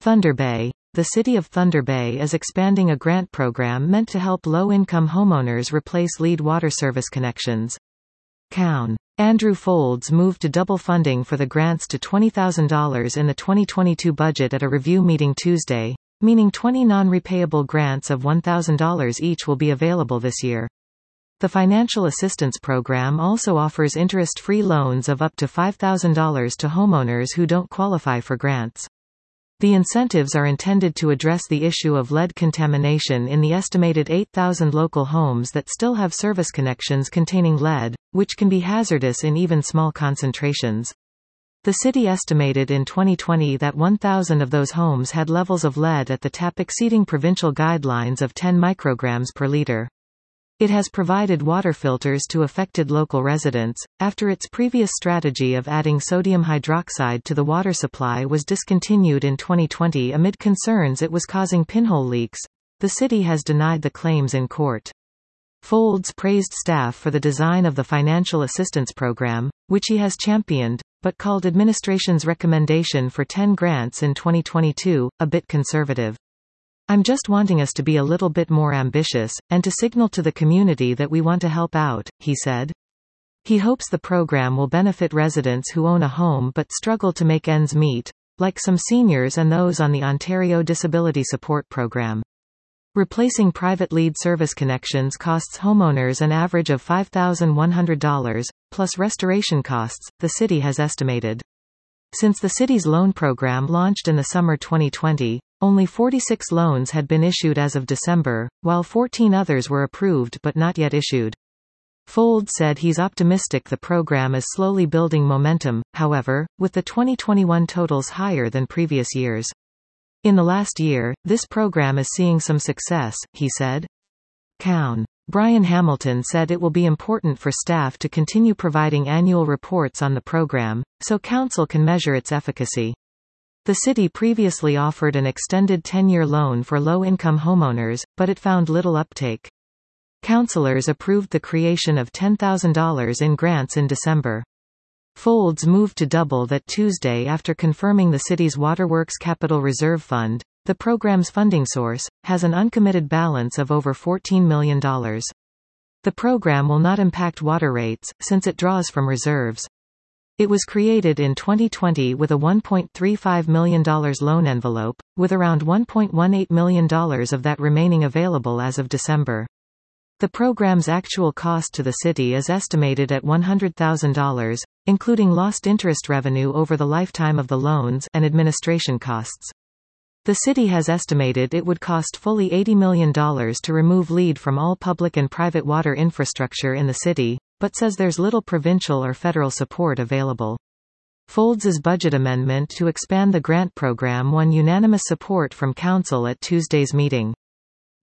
Thunder Bay. The City of Thunder Bay is expanding a grant program meant to help low-income homeowners replace lead water service connections. Coun. Andrew Folds moved to double funding for the grants to $20,000 in the 2022 budget at a review meeting Tuesday, meaning 20 non-repayable grants of $1,000 each will be available this year. The Financial Assistance Program also offers interest-free loans of up to $5,000 to homeowners who don't qualify for grants. The incentives are intended to address the issue of lead contamination in the estimated 8,000 local homes that still have service connections containing lead, which can be hazardous in even small concentrations. The city estimated in 2020 that 1,000 of those homes had levels of lead at the TAP exceeding provincial guidelines of 10 micrograms per liter. It has provided water filters to affected local residents, after its previous strategy of adding sodium hydroxide to the water supply was discontinued in 2020 amid concerns it was causing pinhole leaks. The city has denied the claims in court. Folds praised staff for the design of the Financial Assistance Program, which he has championed, but called administration's recommendation for 10 grants in 2022, a bit conservative. "I'm just wanting us to be a little bit more ambitious, and to signal to the community that we want to help out," he said. He hopes the program will benefit residents who own a home but struggle to make ends meet, like some seniors and those on the Ontario Disability Support Program. Replacing private lead service connections costs homeowners an average of $5,100, plus restoration costs, the city has estimated. Since the city's loan program launched in the summer 2020, only 46 loans had been issued as of December, while 14 others were approved but not yet issued. Folds said he's optimistic the program is slowly building momentum, however, with the 2021 totals higher than previous years. "In the last year, this program is seeing some success," he said. Coun. Brian Hamilton said it will be important for staff to continue providing annual reports on the program, so council can measure its efficacy. The city previously offered an extended 10-year loan for low-income homeowners, but it found little uptake. Councillors approved the creation of $10,000 in grants in December. Folds moved to double that Tuesday after confirming the city's Waterworks Capital Reserve Fund, the program's funding source, has an uncommitted balance of over $14 million. The program will not impact water rates, since it draws from reserves. It was created in 2020 with a $1.35 million loan envelope, with around $1.18 million of that remaining available as of December. The program's actual cost to the city is estimated at $100,000, including lost interest revenue over the lifetime of the loans and administration costs. The city has estimated it would cost fully $80 million to remove lead from all public and private water infrastructure in the city, but says there's little provincial or federal support available. Folds's budget amendment to expand the grant program won unanimous support from council at Tuesday's meeting.